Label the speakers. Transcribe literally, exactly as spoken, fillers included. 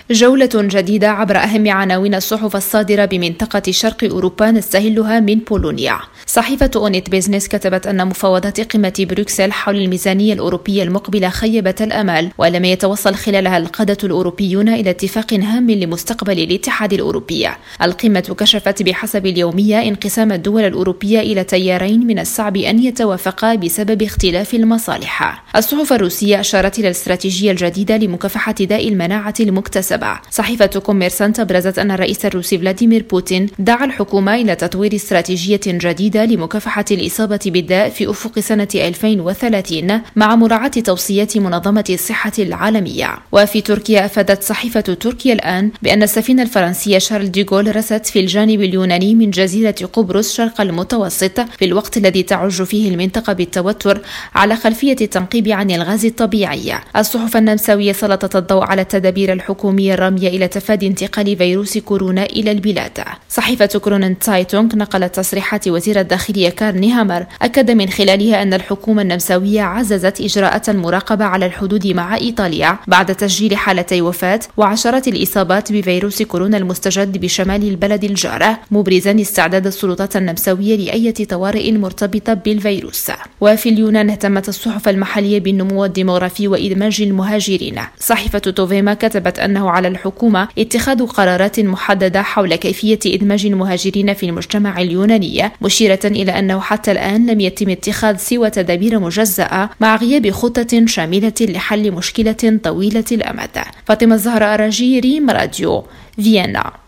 Speaker 1: جولة جديدة عبر أهم عناوين الصحف الصادرة بمنطقة شرق أوروبا نستهلها من بولونيا. صحيفة أونيت بيزنس كتبت أن مفاوضات قمة بروكسل حول الميزانية الأوروبية المقبلة خيبت الأمال، ولم يتوصل خلالها القادة الأوروبيون إلى اتفاق هام لمستقبل الاتحاد الأوروبي. القمة كشفت بحسب اليومية انقسام الدول الأوروبية إلى تيارين من الصعب أن يتوافقا بسبب اختلاف المصالح. الصحف الروسية أشارت إلى الاستراتيجية الجديدة لمكافحة داء المناعة المكتسبة. صحيفة كوميرسانت أبرزت أن الرئيس الروسي فلاديمير بوتين دعا الحكومة إلى تطوير استراتيجية جديدة لمكافحة الإصابة بالداء في أفق سنة ألفين وثلاثين مع مراعاة توصيات منظمة الصحة العالمية. وفي تركيا أفادت صحيفة تركيا الآن بأن السفينة الفرنسية شارل ديغول رست في الجانب اليوناني من جزيرة قبرص شرق المتوسط في الوقت الذي تعج فيه المنطقة بالتوتر على خلفية التنقيب عن الغاز الطبيعي. الصحف النمساوية سلطت الضوء على التدابير الحكومية الرامية إلى تفادي انتقال فيروس كورونا إلى البلاد. صحيفة كرونن تايتونغ نقلت تصريحات وزير الداخلية كارني هامر أكد من خلالها أن الحكومة النمساوية عززت إجراءات المراقبة على الحدود مع إيطاليا بعد تسجيل حالتي وفاة وعشرات الإصابات بفيروس كورونا المستجد بشمال البلد الجارة، مبرزا استعداد السلطات النمساوية لأي طوارئ مرتبطة بالفيروس. وفي اليونان اهتمت الصحف المحلية بالنمو الديموغرافي وإدماج المهاجرين. صحيفة توفيما كتبت أنه على الحكومة اتخاذ قرارات محددة حول كيفية إدماج المهاجرين في المجتمع اليوناني، مشيرة إلى أنه حتى الآن لم يتم اتخاذ سوى تدابير مجزأة مع غياب خطة شاملة لحل مشكلة طويلة الأمد. فاطمة الزهراء، راديو ريم، راديو فيينا.